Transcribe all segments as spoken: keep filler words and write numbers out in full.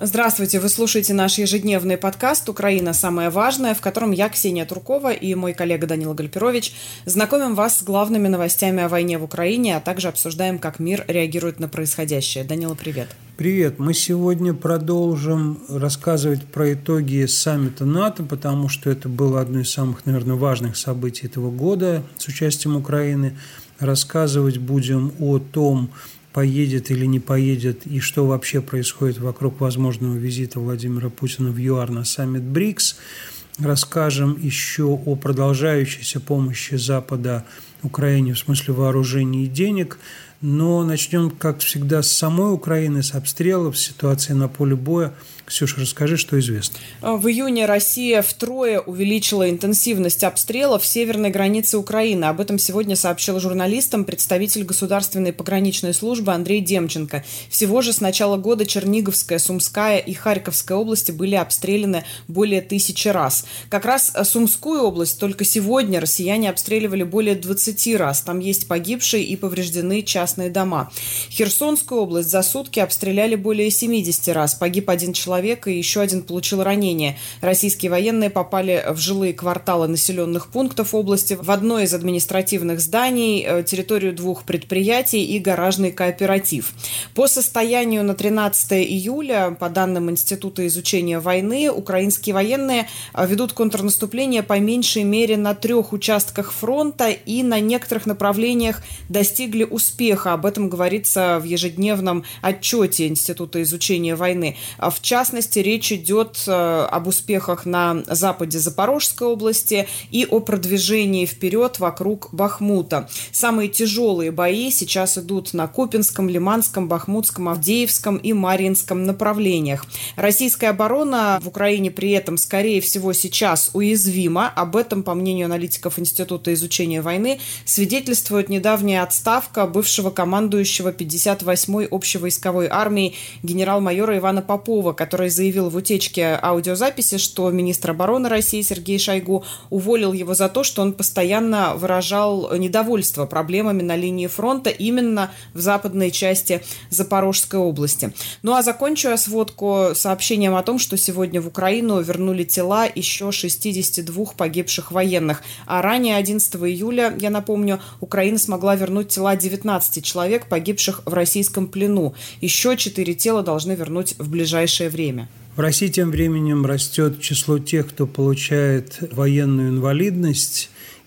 Здравствуйте, вы слушаете наш ежедневный подкаст «Украина. Самое важное», в котором я, Ксения Туркова, и мой коллега Данила Гальперович знакомим вас с главными новостями о войне в Украине, а также обсуждаем, как мир реагирует на происходящее. Данила, привет. Привет. Мы сегодня продолжим рассказывать про итоги саммита НАТО, потому что это было одно из самых, наверное, важных событий этого года с участием Украины. Рассказывать будем о том, поедет или не поедет, и что вообще происходит вокруг возможного визита Владимира Путина в ЮАР на саммит БРИКС. Расскажем еще о продолжающейся помощи Запада Украине в смысле вооружений и денег. Но начнем, как всегда, с самой Украины, с обстрелов, с ситуации на поле боя. Ксюша, расскажи, что известно. В июне Россия втрое увеличила интенсивность обстрелов северной границы Украины. Об этом сегодня сообщил журналистам представитель Государственной пограничной службы Андрей Демченко. Всего же с начала года Черниговская, Сумская и Харьковская области были обстреляны более тысячи раз. Как раз Сумскую область только сегодня россияне обстреливали более двадцати раз. Там есть погибшие и повреждены частные дома. Херсонскую область за сутки обстреляли более семидесяти раз. Погиб один человек. Человек, и еще один получил ранение. Российские военные попали в жилые кварталы населенных пунктов области, в одно из административных зданий, территорию двух предприятий и гаражный кооператив. По состоянию на тринадцатое июля, по данным Института изучения войны, украинские военные ведут контрнаступление по меньшей мере на трех участках фронта и на некоторых направлениях достигли успеха. Об этом говорится в ежедневном отчете Института изучения войны. В В частности, речь идет об успехах на западе Запорожской области и о продвижении вперед вокруг Бахмута. Самые тяжелые бои сейчас идут на Купинском, Лиманском, Бахмутском, Авдеевском и Марьинском направлениях. Российская оборона в Украине при этом, скорее всего, сейчас уязвима. Об этом, по мнению аналитиков Института изучения войны, свидетельствует недавняя отставка бывшего командующего пятьдесят восьмой общевойсковой армии генерал-майора Ивана Попова, который заявил в утечке аудиозаписи, что министр обороны России Сергей Шойгу уволил его за то, что он постоянно выражал недовольство проблемами на линии фронта именно в западной части Запорожской области. Ну а закончу я сводку сообщением о том, что сегодня в Украину вернули тела еще шестидесяти двух погибших военных. А ранее, одиннадцатого июля, я напомню, Украина смогла вернуть тела девятнадцати человек, погибших в российском плену. Еще четыре тела должны вернуть в ближайшее время. В России тем временем растет число тех, кто получает военную инвалидность.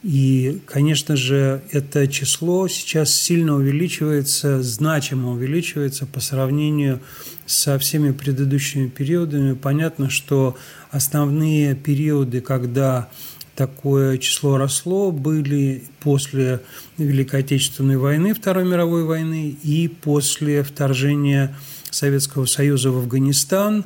И, конечно же, это число сейчас сильно увеличивается, значимо увеличивается по сравнению со всеми предыдущими периодами. Понятно, что основные периоды, когда такое число росло, были после Великой Отечественной войны, Второй мировой войны и после вторжения Советского Союза в Афганистан,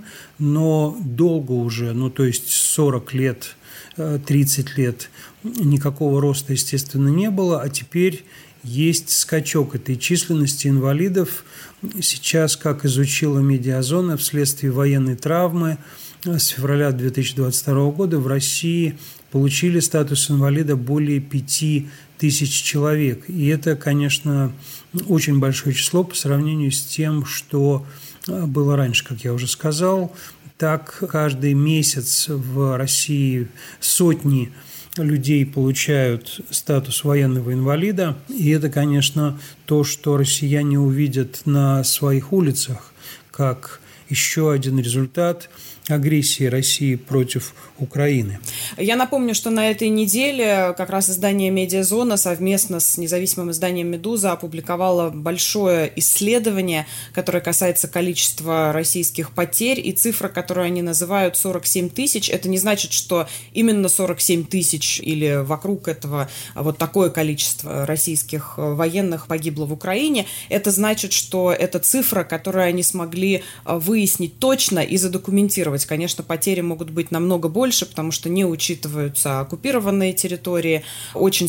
но долго уже, ну то есть сорок лет, тридцать лет никакого роста, естественно, не было, а теперь есть скачок этой численности инвалидов. Сейчас, как изучила Медиазона, вследствие военной травмы с февраля две тысячи двадцать второго года в России получили статус инвалида более пяти тысяч человек. И это, конечно, очень большое число по сравнению с тем, что было раньше, как я уже сказал. Так, каждый месяц в России сотни людей получают статус военного инвалида. И это, конечно, то, что россияне увидят на своих улицах, как еще один результат агрессии России против Украины. Я напомню, что на этой неделе как раз издание «Медиазона» совместно с независимым изданием «Медуза» опубликовало большое исследование, которое касается количества российских потерь, и цифра, которую они называют сорок семь тысяч, это не значит, что именно сорок семь тысяч или вокруг этого вот такое количество российских военных погибло в Украине. Это значит, что это цифра, которую они смогли выяснить точно и задокументировать. Конечно, потери могут быть намного больше, потому что не учитываются оккупированные территории. Очень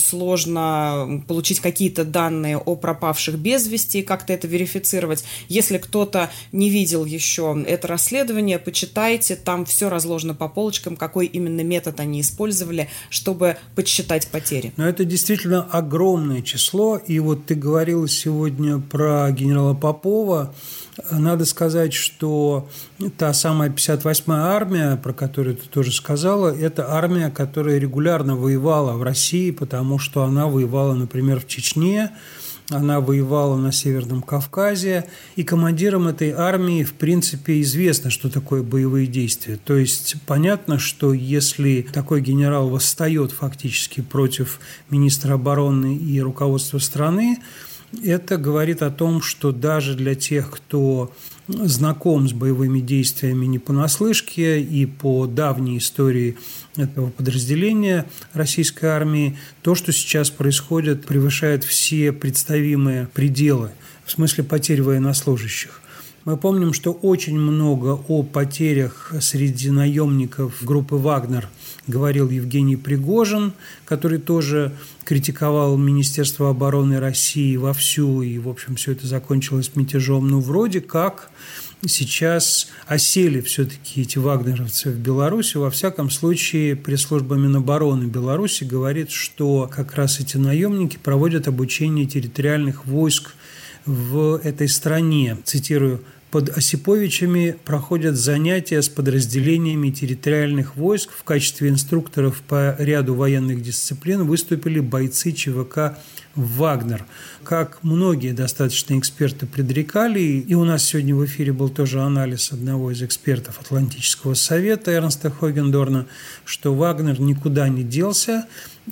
сложно получить какие-то данные о пропавших без вести и как-то это верифицировать. Если кто-то не видел еще это расследование, почитайте. Там все разложено по полочкам, какой именно метод они использовали, чтобы подсчитать потери. Но это действительно огромное число. И вот ты говорила сегодня про генерала Попова. Надо сказать, что та самая пятьдесят восьмая армия, про которую ты тоже сказала, это армия, которая регулярно воевала в России, потому что она воевала, например, в Чечне, она воевала на Северном Кавказе, и командирам этой армии, в принципе, известно, что такое боевые действия. То есть понятно, что если такой генерал восстает фактически против министра обороны и руководства страны, это говорит о том, что даже для тех, кто знаком с боевыми действиями не понаслышке и по давней истории этого подразделения российской армии, то, что сейчас происходит, превышает все представимые пределы в смысле потерь военнослужащих. Мы помним, что очень много о потерях среди наемников группы «Вагнер» говорил Евгений Пригожин, который тоже критиковал Министерство обороны России вовсю, и, в общем, все это закончилось мятежом. Ну, вроде как сейчас осели все-таки эти вагнеровцы в Беларуси. Во всяком случае, пресс-служба Минобороны Беларуси говорит, что как раз эти наемники проводят обучение территориальных войск в этой стране. Цитирую: «Под Осиповичами проходят занятия с подразделениями территориальных войск. В качестве инструкторов по ряду военных дисциплин выступили бойцы ЧВК «Вагнер». Как многие достаточно эксперты предрекали, и у нас сегодня в эфире был тоже анализ одного из экспертов Атлантического совета Эрнста Хогендорна, что «Вагнер» никуда не делся,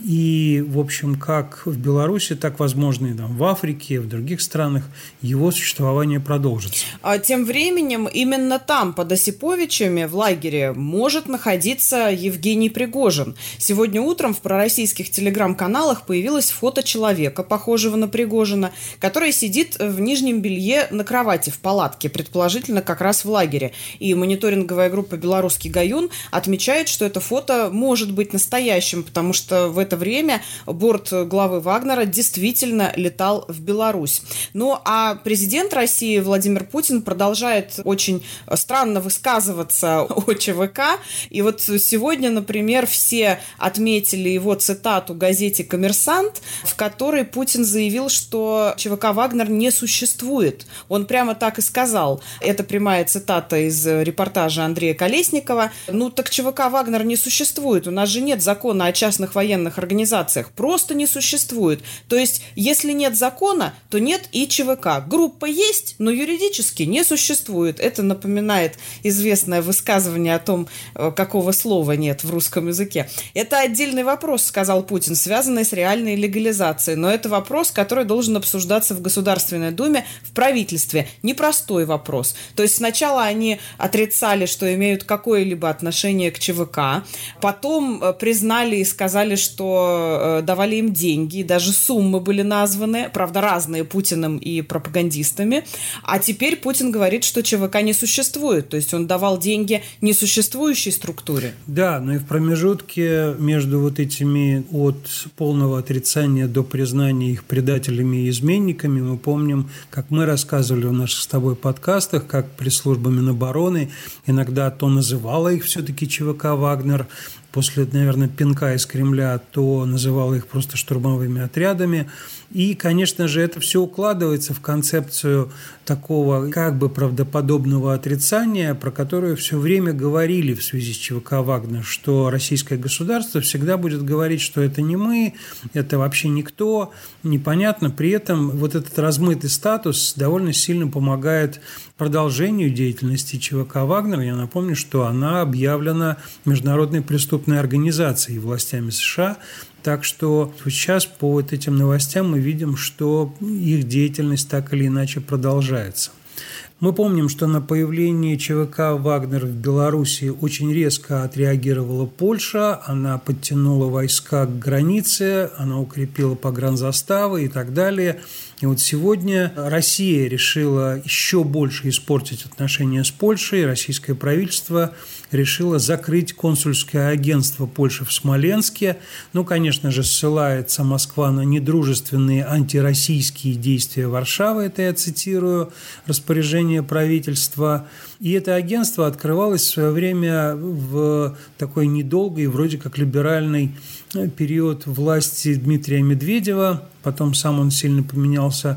и, в общем, как в Беларуси, так, возможно, и там, в Африке, в других странах его существование продолжится. А тем временем именно там, под Осиповичами, в лагере, может находиться Евгений Пригожин. Сегодня утром в пророссийских телеграм-каналах появилось фото человека, похожего на Пригожина, который сидит в нижнем белье на кровати в палатке, предположительно как раз в лагере. И мониторинговая группа «Белорусский Гаюн» отмечает, что это фото может быть настоящим, потому что в это время борт главы Вагнера действительно летал в Беларусь. Ну, а президент России Владимир Путин продолжает очень странно высказываться о ЧВК. И вот сегодня, например, все отметили его цитату в газете «Коммерсант», в которой Путин заявил, что ЧВК «Вагнер» не существует. Он прямо так и сказал. Это прямая цитата из репортажа Андрея Колесникова. Ну, так ЧВК «Вагнер» не существует. У нас же нет закона о частных военных организациях. Просто не существует. То есть, если нет закона, то нет и ЧВК. Группа есть, но юридически не существует. Это напоминает известное высказывание о том, какого слова нет в русском языке. Это отдельный вопрос, сказал Путин, связанный с реальной легализацией. Но это вопрос, который должен обсуждаться в Государственной Думе, в правительстве. Непростой вопрос. То есть, сначала они отрицали, что имеют какое-либо отношение к ЧВК. Потом признали и сказали, что что давали им деньги, даже суммы были названы, правда, разные Путиным и пропагандистами. А теперь Путин говорит, что ЧВК не существует, то есть он давал деньги несуществующей структуре. Да, но и в промежутке между вот этими от полного отрицания до признания их предателями и изменниками мы помним, как мы рассказывали в наших с тобой подкастах, как пресс-служба Минобороны иногда то называла их все-таки ЧВК «Вагнер», после, наверное, пинка из Кремля, то называла их просто штурмовыми отрядами. И, конечно же, это все укладывается в концепцию такого как бы правдоподобного отрицания, про которое все время говорили в связи с ЧВК «Вагнер», что российское государство всегда будет говорить, что это не мы, это вообще никто, непонятно. При этом вот этот размытый статус довольно сильно помогает продолжению деятельности ЧВК «Вагнер». Я напомню, что она объявлена международной преступной организацией властями США. Так что сейчас по вот этим новостям мы видим, что их деятельность так или иначе продолжается. Мы помним, что на появление ЧВК «Вагнер» в Беларуси очень резко отреагировала Польша, она подтянула войска к границе, она укрепила погранзаставы и так далее. И вот сегодня Россия решила еще больше испортить отношения с Польшей. Российское правительство решило закрыть консульское агентство Польши в Смоленске. Ну, конечно же, ссылается Москва на недружественные антироссийские действия Варшавы, это я цитирую распоряжение правительства. И это агентство открывалось в свое время в такой недолгой, вроде как либеральный период власти Дмитрия Медведева. Потом сам он сильно поменялся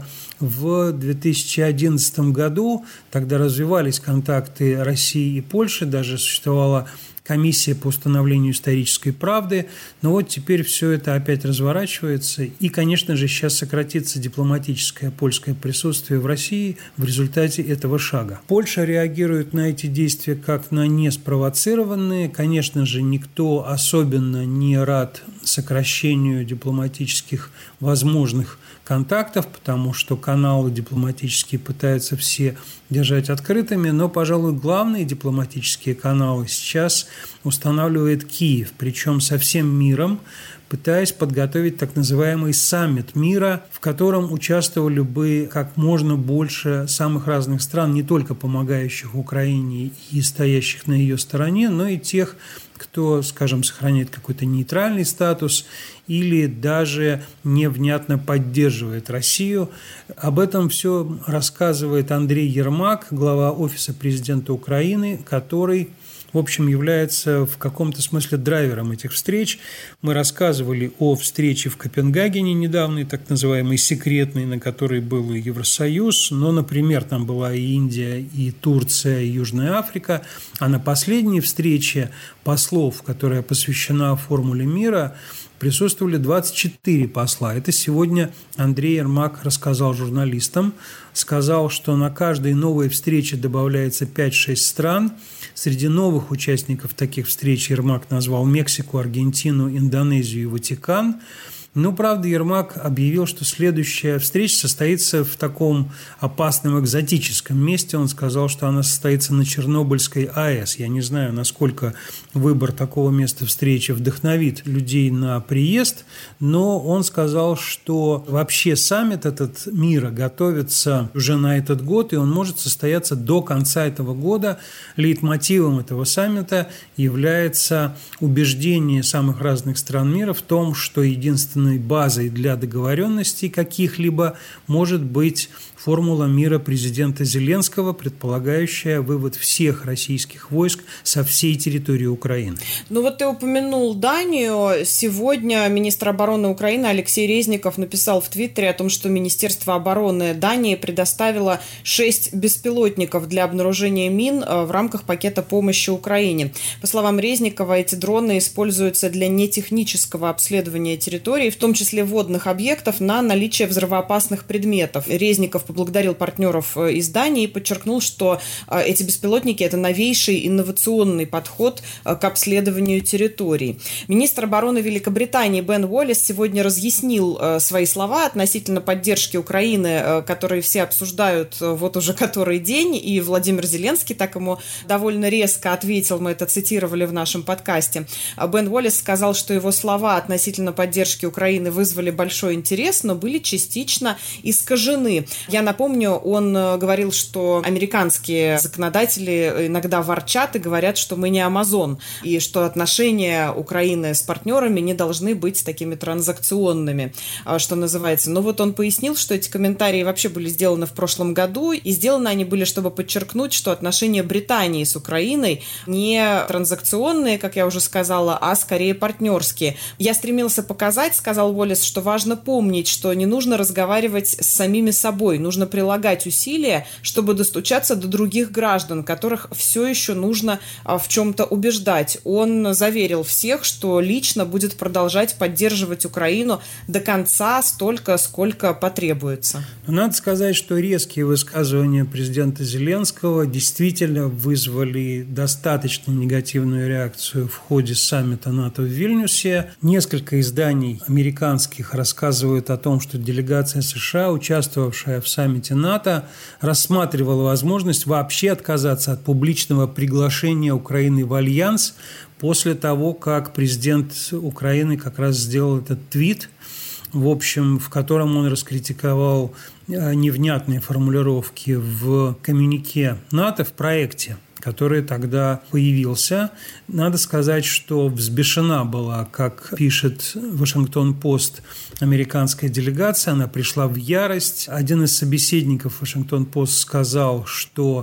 в две тысячи одиннадцатом году, тогда развивались контакты России и Польши, даже существовала комиссия по установлению исторической правды, но вот теперь все это опять разворачивается, и, конечно же, сейчас сократится дипломатическое польское присутствие в России в результате этого шага. Польша реагирует на эти действия как на неспровоцированные. Конечно же, никто особенно не рад сокращению дипломатических возможных контактов, потому что каналы дипломатические пытаются все держать открытыми, но, пожалуй, главные дипломатические каналы сейчас устанавливает Киев, причем со всем миром, пытаясь подготовить так называемый саммит мира, в котором участвовали бы как можно больше самых разных стран, не только помогающих Украине и стоящих на ее стороне, но и тех, кто, скажем, сохраняет какой-то нейтральный статус или даже невнятно поддерживает Россию. Об этом все рассказывает Андрей Ермак, глава Офиса президента Украины, который, в общем, является в каком-то смысле драйвером этих встреч. Мы рассказывали о встрече в Копенгагене недавней, так называемой секретной, на которой был и Евросоюз, но, например, там была и Индия, и Турция, и Южная Африка. А на последней встрече послов, которая посвящена формуле мира, присутствовали двадцать четыре посла. Это сегодня Андрей Ермак рассказал журналистам. Сказал, что на каждой новой встрече добавляется пять-шесть стран. Среди новых участников таких встреч Ермак назвал Мексику, Аргентину, Индонезию и Ватикан. Но, правда, Ермак объявил, что следующая встреча состоится в таком опасном экзотическом месте. Он сказал, что она состоится на Чернобыльской АЭС. Я не знаю, насколько выбор такого места встречи вдохновит людей на приезд, но он сказал, что вообще саммит этот мира готовится уже на этот год, и он может состояться до конца этого года. Лейтмотивом этого саммита является убеждение самых разных стран мира в том, что единственное базой для договоренностей каких-либо может быть формула мира президента Зеленского, предполагающая вывод всех российских войск со всей территории Украины. Ну вот ты упомянул Данию. Сегодня министр обороны Украины Алексей Резников написал в Твиттере о том, что Министерство обороны Дании предоставило шесть беспилотников для обнаружения мин в рамках пакета помощи Украине. По словам Резникова, эти дроны используются для нетехнического обследования территории, в том числе водных объектов, на наличие взрывоопасных предметов. Резников поблагодарил партнеров из Дании и подчеркнул, что эти беспилотники – это новейший инновационный подход к обследованию территорий. Министр обороны Великобритании Бен Уоллес сегодня разъяснил свои слова относительно поддержки Украины, которые все обсуждают вот уже который день, и Владимир Зеленский так ему довольно резко ответил, мы это цитировали в нашем подкасте. Бен Уоллес сказал, что его слова относительно поддержки Украины вызвали большой интерес, но были частично искажены. Я напомню, он говорил, что американские законодатели иногда ворчат и говорят, что мы не Амазон, и что отношения Украины с партнерами не должны быть такими транзакционными, что называется. Но вот он пояснил, что эти комментарии вообще были сделаны в прошлом году, и сделаны они были, чтобы подчеркнуть, что отношения Британии с Украиной не транзакционные, как я уже сказала, а скорее партнерские. Я стремился показать, сказал Уоллес, что важно помнить, что не нужно разговаривать с самими собой, нужно прилагать усилия, чтобы достучаться до других граждан, которых все еще нужно в чем-то убеждать. Он заверил всех, что лично будет продолжать поддерживать Украину до конца столько, сколько потребуется. Надо сказать, что резкие высказывания президента Зеленского действительно вызвали достаточно негативную реакцию в ходе саммита НАТО в Вильнюсе. Несколько изданий американских рассказывают о том, что делегация США, участвовавшая в саммите НАТО, рассматривала возможность вообще отказаться от публичного приглашения Украины в альянс после того, как президент Украины как раз сделал этот твит, в общем, в котором он раскритиковал невнятные формулировки в коммюнике НАТО, в проекте, который тогда появился. Надо сказать, что взбешена была, как пишет Вашингтон-Пост, американская делегация. Она пришла в ярость. Один из собеседников Вашингтон-Пост сказал, что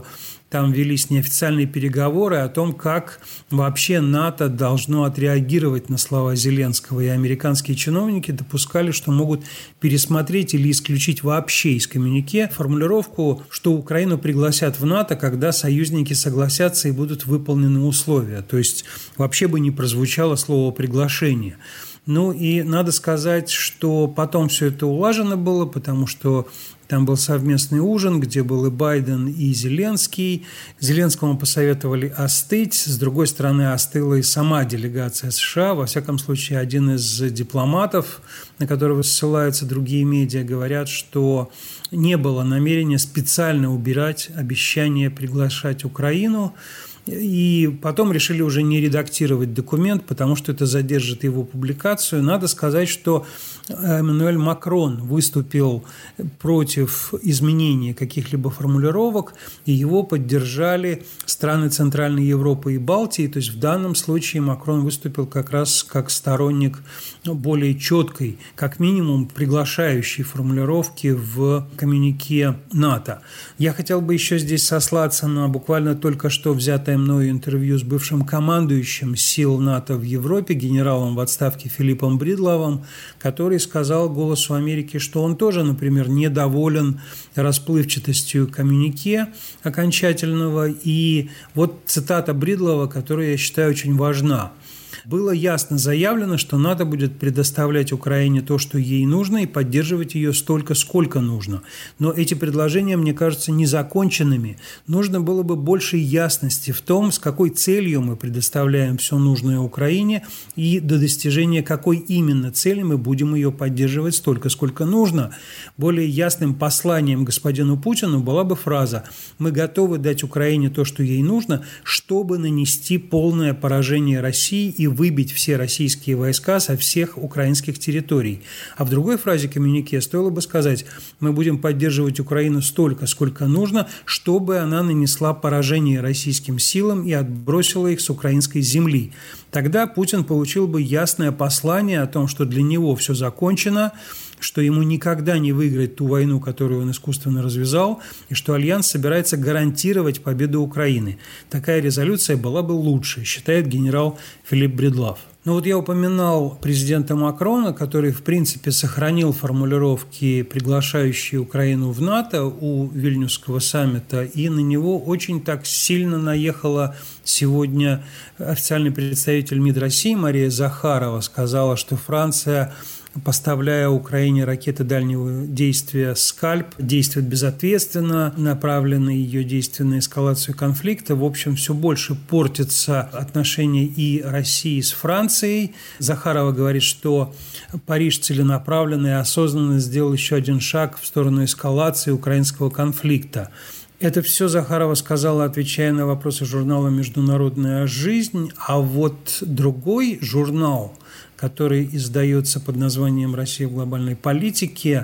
там велись неофициальные переговоры о том, как вообще НАТО должно отреагировать на слова Зеленского. И американские чиновники допускали, что могут пересмотреть или исключить вообще из коммюнике формулировку, что Украину пригласят в НАТО, когда союзники согласятся и будут выполнены условия. То есть вообще бы не прозвучало слово «приглашение». Ну и надо сказать, что потом все это улажено было, потому что там был совместный ужин, где был и Байден, и Зеленский. Зеленскому посоветовали остыть. С другой стороны, остыла и сама делегация США. Во всяком случае, один из дипломатов, на которого ссылаются другие медиа, говорят, что не было намерения специально убирать обещание приглашать Украину. И потом решили уже не редактировать документ, потому что это задержит его публикацию. Надо сказать, что Эммануэль Макрон выступил против изменения каких-либо формулировок, и его поддержали страны Центральной Европы и Балтии. То есть в данном случае Макрон выступил как раз как сторонник более четкой, как минимум приглашающей формулировки в коммюнике НАТО. Я хотел бы еще здесь сослаться на буквально только что взятое мною интервью с бывшим командующим сил НАТО в Европе, генералом в отставке Филиппом Бридловым, который сказал «Голосу Америки», что он тоже, например, недоволен расплывчатостью коммюнике окончательного. И вот цитата Бридлова, которая, я считаю, очень важна. Было ясно заявлено, что НАТО будет предоставлять Украине то, что ей нужно, и поддерживать ее столько, сколько нужно. Но эти предложения, мне кажутся, незаконченными. Нужно было бы больше ясности в том, с какой целью мы предоставляем все нужное Украине, и до достижения какой именно цели мы будем ее поддерживать столько, сколько нужно. Более ясным посланием господину Путину была бы фраза «Мы готовы дать Украине то, что ей нужно, чтобы нанести полное поражение России и выбить все российские войска со всех украинских территорий». А в другой фразе коммюнике стоило бы сказать «Мы будем поддерживать Украину столько, сколько нужно, чтобы она нанесла поражение российским силам и отбросила их с украинской земли». Тогда Путин получил бы ясное послание о том, что для него все закончено, что ему никогда не выиграть ту войну, которую он искусственно развязал, и что Альянс собирается гарантировать победу Украины. Такая резолюция была бы лучше, считает генерал Филипп Бридлов. Ну вот я упоминал президента Макрона, который, в принципе, сохранил формулировки, приглашающие Украину в НАТО у Вильнюсского саммита, и на него очень так сильно наехала сегодня официальный представитель МИД России Мария Захарова, сказала, что Франция, поставляя Украине ракеты дальнего действия «Скальп», действует безответственно, направлены ее действия на эскалацию конфликта. В общем, все больше портятся отношения и России с Францией. Захарова говорит, что Париж целенаправленно и осознанно сделал еще один шаг в сторону эскалации украинского конфликта. Это все Захарова сказала, отвечая на вопросы журнала «Международная жизнь», а вот другой журнал, который издается под названием «Россия в глобальной политике»,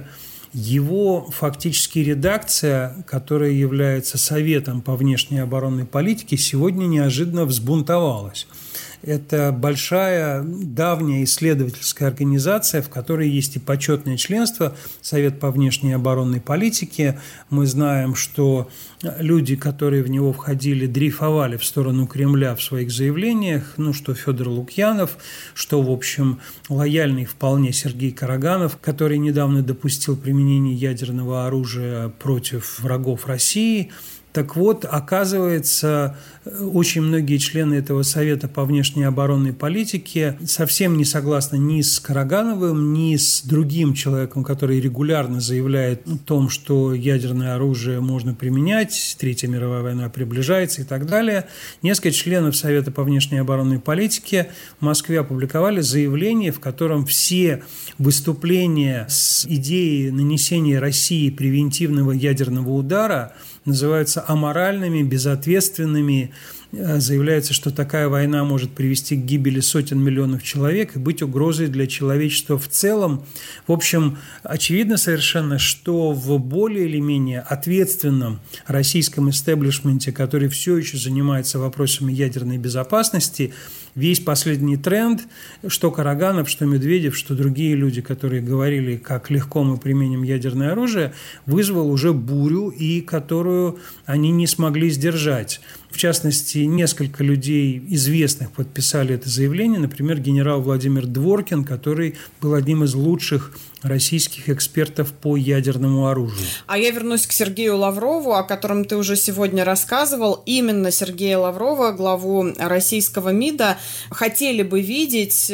его фактически редакция, которая является Советом по внешней и оборонной политике, сегодня неожиданно взбунтовалась. Это большая, давняя исследовательская организация, в которой есть и почетное членство, Совет по внешней и оборонной политике. Мы знаем, что люди, которые в него входили, дрейфовали в сторону Кремля в своих заявлениях, ну, что Федор Лукьянов, что, в общем, лояльный вполне Сергей Караганов, который недавно допустил применение ядерного оружия против врагов России. Так вот, оказывается, очень многие члены этого Совета по внешней и оборонной политике совсем не согласны ни с Карагановым, ни с другим человеком, который регулярно заявляет о том, что ядерное оружие можно применять, Третья мировая война приближается и так далее. Несколько членов Совета по внешней и оборонной политике в Москве опубликовали заявление, в котором все выступления с идеей нанесения России превентивного ядерного удара называются аморальными, безответственными заявляется, что такая война может привести к гибели сотен миллионов человек и быть угрозой для человечества в целом. В общем, очевидно совершенно, что в более или менее ответственном российском истеблишменте, который все еще занимается вопросами ядерной безопасности, весь последний тренд, что Караганов, что Медведев, что другие люди, которые говорили, как легко мы применим ядерное оружие, вызвал уже бурю, и которую они не смогли сдержать. В частности, несколько людей известных подписали это заявление, например, генерал Владимир Дворкин, который был одним из лучших российских экспертов по ядерному оружию. А я вернусь к Сергею Лаврову, о котором ты уже сегодня рассказывал. Именно Сергея Лаврова, главу российского МИДа, хотели бы видеть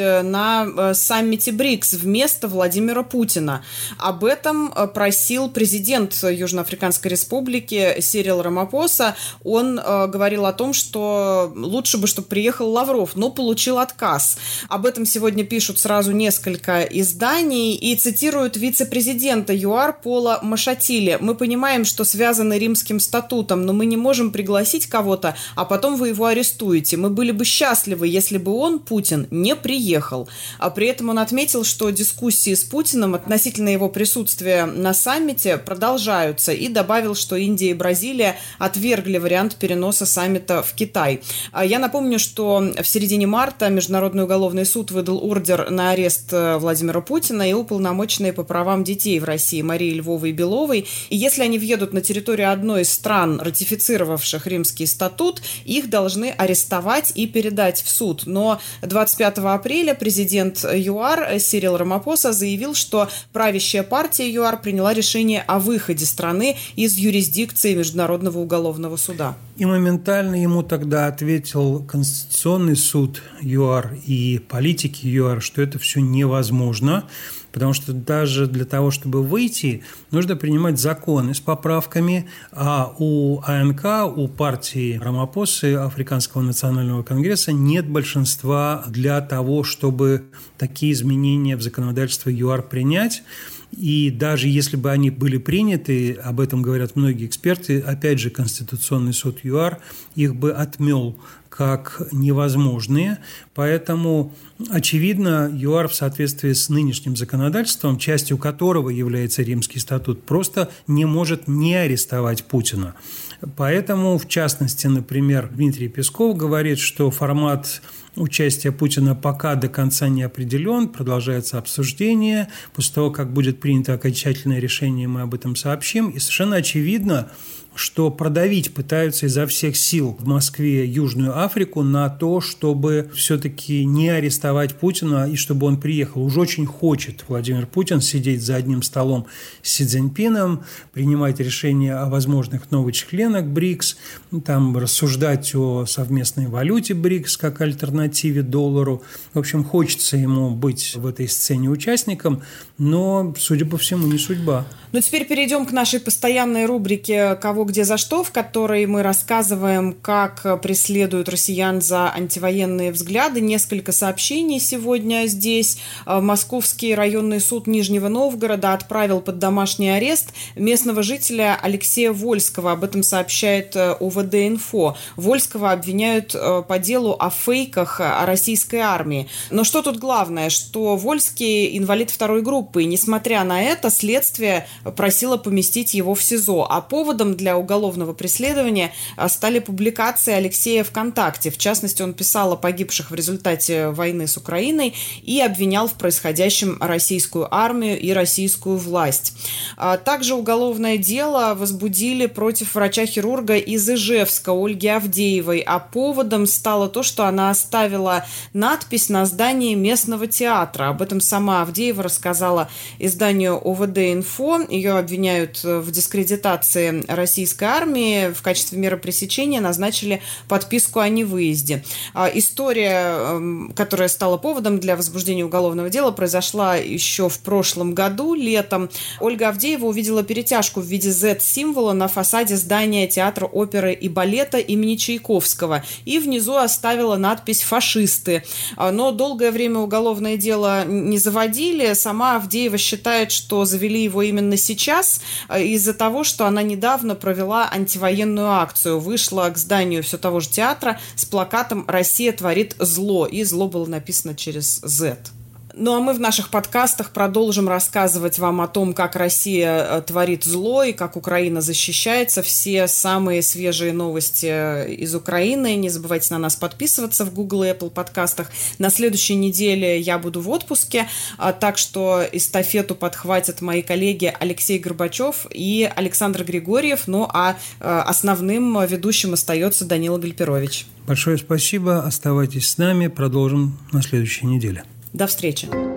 на саммите БРИКС вместо Владимира Путина. Об этом просил президент Южноафриканской Республики Сирил Рамапоса. Он говорил о том, что лучше бы, чтобы приехал Лавров, но получил отказ. Об этом сегодня пишут сразу несколько изданий и цитируют вице-президента ЮАР Пола Машатили. Мы понимаем, что связаны Римским статутом, но мы не можем пригласить кого-то, а потом вы его арестуете. Мы были бы счастливы, если бы он, Путин, не приехал. А при этом он отметил, что дискуссии с Путиным относительно его присутствия на саммите продолжаются, и добавил, что Индия и Бразилия отвергли вариант переноса саммита в Китай. Я напомню, что в середине марта Международный уголовный суд выдал ордер на арест Владимира Путина и уполномоченные по правам детей в России Марии Львовой Беловой. И если они въедут на территорию одной из стран, ратифицировавших Римский статут, их должны арестовать и передать в суд. Но двадцать пятого апреля президент ЮАР Сирил Рамапоса заявил, что правящая партия ЮАР приняла решение о выходе страны из юрисдикции Международного уголовного суда. И моментально ему тогда ответил Конституционный суд ЮАР и политики ЮАР, что это все невозможно, потому что даже для того, чтобы выйти, нужно принимать законы с поправками, а у АНК, у партии Рамапосы, Африканского национального конгресса, нет большинства для того, чтобы такие изменения в законодательство ЮАР принять. И даже если бы они были приняты, об этом говорят многие эксперты, опять же, Конституционный суд ЮАР их бы отмел как невозможные. Поэтому, очевидно, ЮАР в соответствии с нынешним законодательством, частью которого является Римский статут, просто не может не арестовать Путина. Поэтому, в частности, например, Дмитрий Песков говорит, что формат участия Путина пока до конца не определен, продолжается обсуждение. После того, как будет принято окончательное решение, мы об этом сообщим. И совершенно очевидно, что продавить пытаются изо всех сил в Москве Южную Африку на то, чтобы все-таки не арестовать Путина и чтобы он приехал. Уж очень хочет Владимир Путин сидеть за одним столом с Си Цзиньпином, принимать решения о возможных новых членах БРИКС, там рассуждать о совместной валюте БРИКС как альтернативе доллару. В общем, хочется ему быть в этой сцене участником, но, судя по всему, не судьба. Ну, теперь перейдем к нашей постоянной рубрике «Кого, где, за что», в которой мы рассказываем, как преследуют россиян за антивоенные взгляды. Несколько сообщений сегодня здесь. Московский районный суд Нижнего Новгорода отправил под домашний арест местного жителя Алексея Вольского. Об этом сообщает ОВД-инфо. Вольского обвиняют по делу о фейках о российской армии. Но что тут главное, что Вольский инвалид второй группы, и несмотря на это, следствие просила поместить его в СИЗО. А поводом для уголовного преследования стали публикации Алексея ВКонтакте. В частности, он писал о погибших в результате войны с Украиной и обвинял в происходящем российскую армию и российскую власть. Также уголовное дело возбудили против врача-хирурга из Ижевска Ольги Авдеевой. А поводом стало то, что она оставила надпись на здании местного театра. Об этом сама Авдеева рассказала изданию ОВД-инфо. Ее обвиняют в дискредитации российской армии. В качестве меры пресечения назначили подписку о невыезде. История, которая стала поводом для возбуждения уголовного дела, произошла еще в прошлом году, летом. Ольга Авдеева увидела перетяжку в виде зет-символа на фасаде здания театра оперы и балета имени Чайковского и внизу оставила надпись фашисты. Но долгое время уголовное дело не заводили. Сама Авдеева считает, что завели его именно сейчас из-за того, что она недавно провела антивоенную акцию. Вышла к зданию все того же театра с плакатом «Россия творит зло». И зло было написано через «Z». Ну а мы в наших подкастах продолжим рассказывать вам о том, как Россия творит зло и как Украина защищается. Все самые свежие новости из Украины. Не забывайте на нас подписываться в Google и Apple подкастах. На следующей неделе я буду в отпуске, так что эстафету подхватят мои коллеги Алексей Горбачев и Александр Григорьев. Ну а основным ведущим остается Данила Гальперович. Большое спасибо. Оставайтесь с нами. Продолжим на следующей неделе. До встречи.